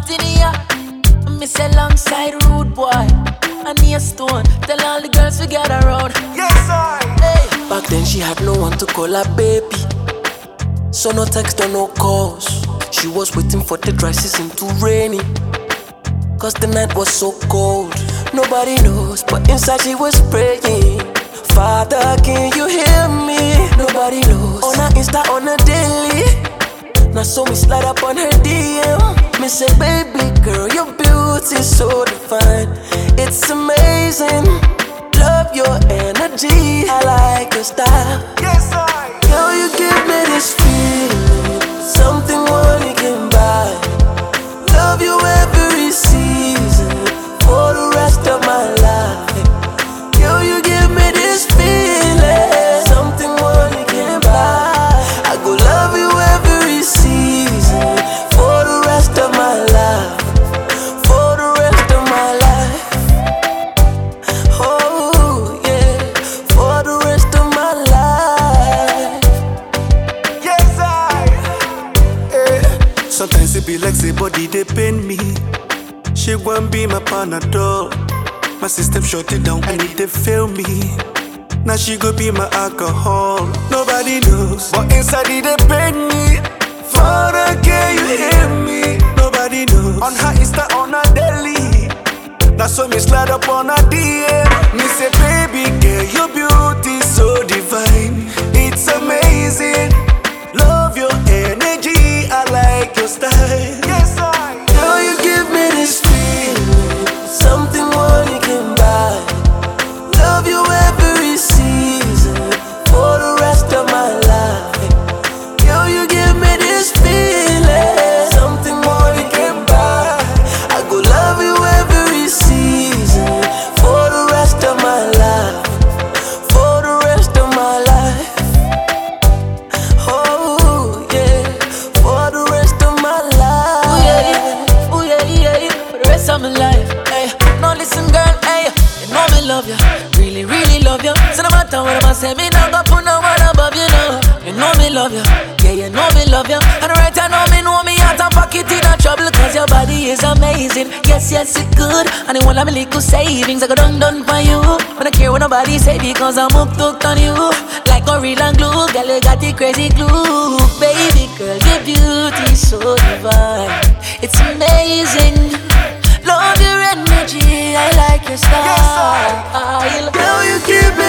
Martinia. Miss alongside Rude Boy and Nia Stone. Tell all the girls we gather around. Yes, I. Hey. Back then she had no one to call her baby, so no text or no calls. She was waiting for the dry season to rainy, cause the night was so cold. Nobody knows, but inside she was praying, Father, can you hear me? Nobody knows. On her Insta, on her daily. Now so me slide up on her DM. Me say, baby girl, your beauty's so divine. It's amazing. Love your energy. I like your style. Yes, I. Girl, you give me this feeling, something money can buy. Love you every season, for the rest of my life. Girl, you give me this feeling, something money can buy. I go love you every season, for the rest of my life. For the rest of my life. Oh yeah, for the rest of my life. Yes, I. Sometimes it be like say body they pain me. She won't be my Panadol. My system shut it down and it they fail me. Now she go be my alcohol. Nobody knows, but inside it they pain me. Father, can you hear me? Nobody knows. On her Insta, on her daily. Now so me slide up on her DM. Me say, baby girl, your beauty so divine. It's amazing. Love your energy, I like your style. Yes, I. Girl, you give me this feeling, something money can buy. Love you every season, for the rest of my life. Girl, you give me this feeling, something money can buy. I go love you every season, for the rest of my life. For the rest of my life. Oh yeah, for the rest of my life. Ooh yeah, yeah, for the rest of my life. Hey, no listen girl, hey, you know me love you, really, really love you. So no matter what I say, me not gonna put no one above you, know. You know me love you, yeah, you know me love you. And right now know me out of pocket in a trouble, cause your body is amazing. Yes, yes, it good, and it won't have me little savings. I go done for you, but I care what nobody say, because I'm hooked on you. Like gorilla glue, girl, you got the crazy glue. Baby girl, your beauty so divine. It's amazing. Love your energy, I like your style. Girl, you give me